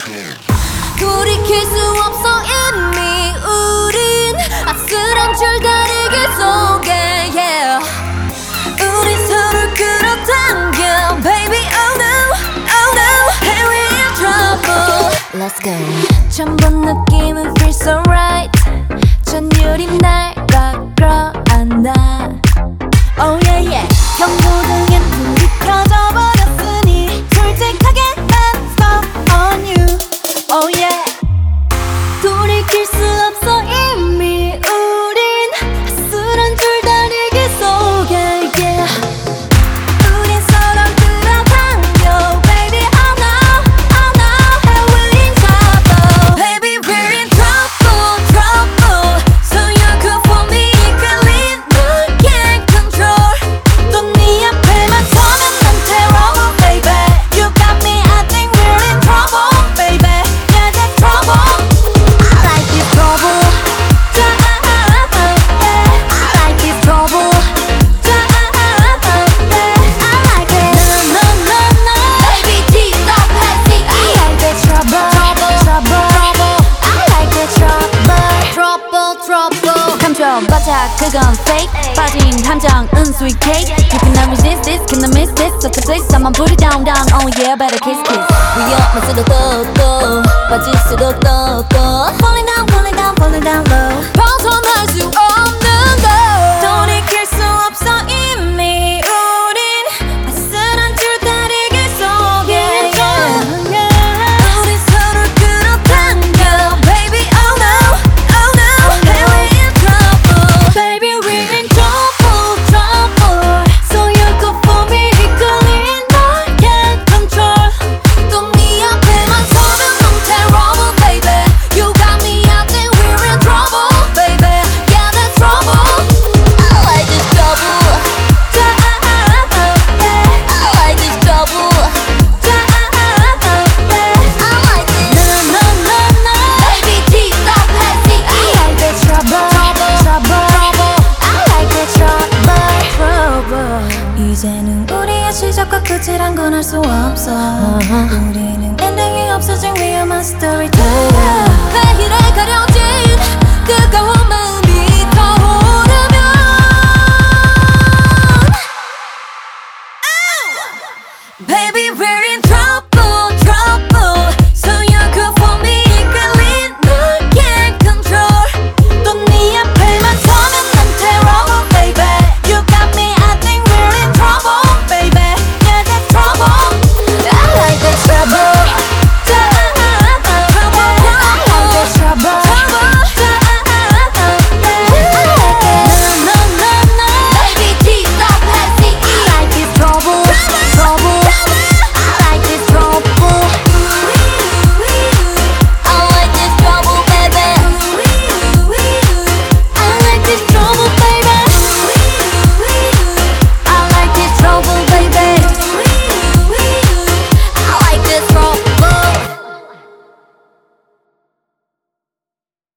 돌이킬 수 없어 이미 우린 아슬한 줄다리기 속에 yeah. 우린 서로를 끌어당겨 baby oh no oh no here we in trouble let's go 처음 본 느낌은 feel so right 전율이 날 꽉끌어안아 oh yeah yeah 경고등엔 불이 켜져 버렸으니 솔직하게 let's stop on you oh yeah 돌이킬 수 없어 이미 우린 아슬한 줄다리기 속에 yeah. 우린 서로 끌어당겨 baby oh no here we in trouble baby we're in trouble trouble so you're good for me 이끌린 널 can't control 또 네 앞에만 서면 난 terrible baby you got me I think we're in trouble baby yeah that's trouble I like this trouble I like this trouble I like it no no no baby tease up happy I like that trouble I like that trouble 감춰봐자 그건 fake 빠진 함정은 sweet cake You cannot resist this cannot miss this Such a bliss 한번 put it down down oh yeah better kiss kiss 위험할 수도 또 빠질 수도 또 falling down low 벗어날 수 없는 걸 돌이킬 수 없어 이미 우린 아슬한 줄다리기 속에 우린 서로를 끌어당겨 baby oh no here we in trouble baby we're in trouble so you're good for me 이끌린 널 can't control 또 네 앞에만 서면 I'm terrible baby you got me I think we're in trouble baby yeah that's trouble I like this trouble I like this trouble I like this no baby tease up happy I like that trouble I like that trouble 이제는 우리의 시작과 끝이란 건 알 수 없어 우리는 엔딩이 없어진 위험한 스토리텔러 왜 이래 가려진 뜨거운